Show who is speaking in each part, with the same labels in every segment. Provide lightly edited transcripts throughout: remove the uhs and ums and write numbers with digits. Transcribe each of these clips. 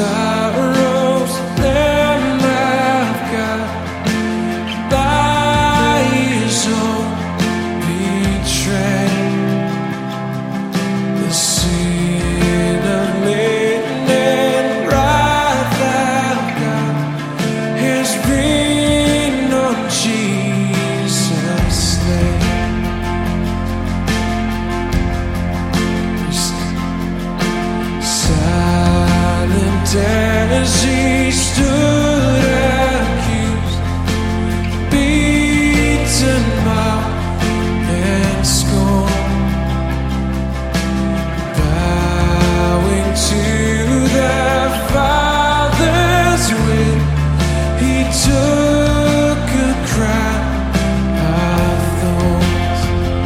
Speaker 1: sorrows, Lamb of God, by His own betrayed, the sin of man and wrath of God has been on Jesus' name. As He stood accused, beaten, mocked, and scorned, bowing to the Father's will, He took a crown of thorns.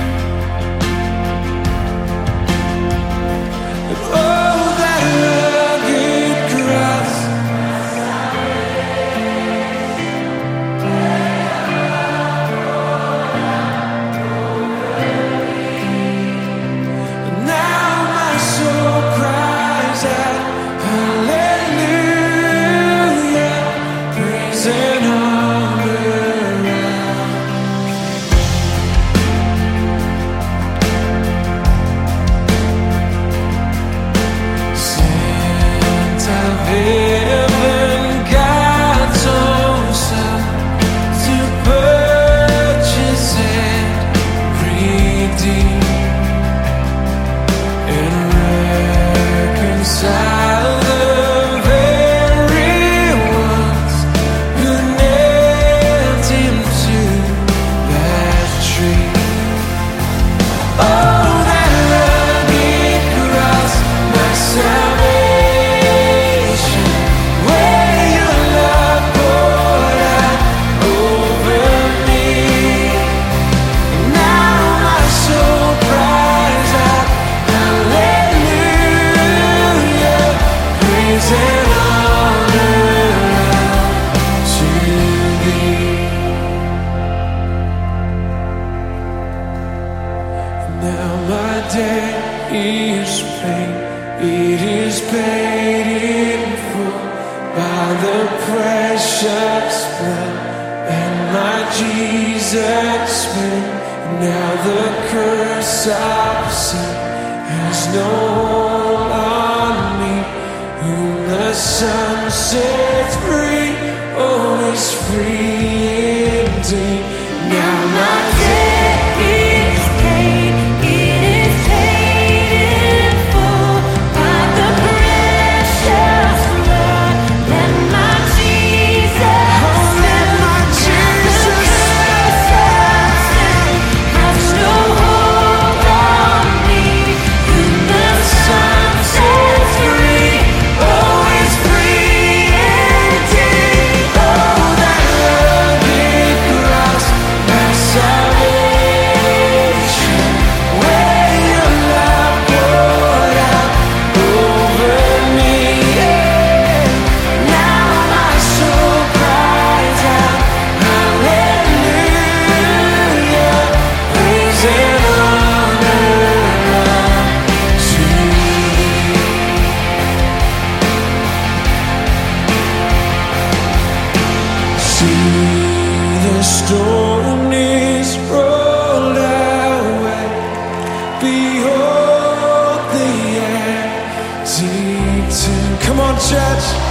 Speaker 1: And oh, that rugged cross, now my soul cries out, hallelujah, praise and honor. Sent of heaven, God's own Son, to purchase and redeem and reconcile the very ones who nailed Him to that tree. Oh, that rugged cross, my salvation, where Your love poured out over me. Now my soul cries out, hallelujah, praise and honor to Thee. Now my debt is paid, it is paid in full by the precious blood and my Jesus spent. Now the curse of sin has no hold on me. Whom the Son sets free, oh, is free indeed. Now my debt is paid, it is paid in full by the precious blood and my Jesus. Oh, let my Jesus has no hold on me. Whom the Son sets free, oh, is free indeed. Oh, that rugged cross, my salvation, where Your love poured out over me. Now my soul cries out, hallelujah, praise and honor to Thee. See, the stone is rolled away. Behold the empty tomb. Come on, church.